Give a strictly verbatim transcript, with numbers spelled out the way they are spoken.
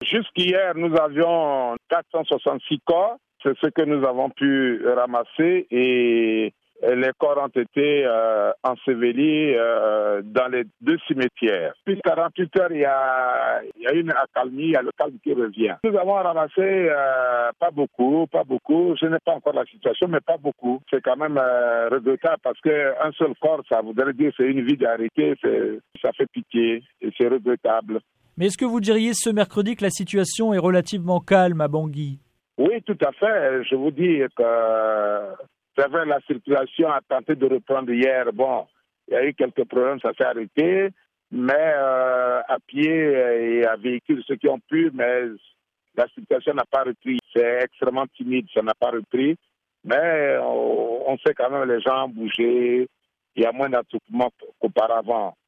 Jusqu'hier, nous avions quatre cent soixante-six corps. C'est ce que nous avons pu ramasser et les corps ont été euh, ensevelis euh, dans les deux cimetières. Depuis quarante-huit heures, il y a, il y a une accalmie, il y a le calme qui revient. Nous avons ramassé euh, pas beaucoup, pas beaucoup. Je n'ai pas encore la situation, mais pas beaucoup. C'est quand même euh, regrettable parce qu'un seul corps, ça voudrait dire que c'est une vie d'arrêté. Ça fait pitié et c'est regrettable. Mais est-ce que vous diriez ce mercredi que la situation est relativement calme à Bangui? Oui, tout à fait. Je vous dis que c'est vrai, la circulation a tenté de reprendre hier. Bon, il y a eu quelques problèmes, ça s'est arrêté. Mais euh, à pied et à véhicule, ceux qui ont pu, mais la circulation n'a pas repris. C'est extrêmement timide, ça n'a pas repris. Mais on, on sait quand même que les gens ont bougé. Il y a moins d'attroupements qu'auparavant.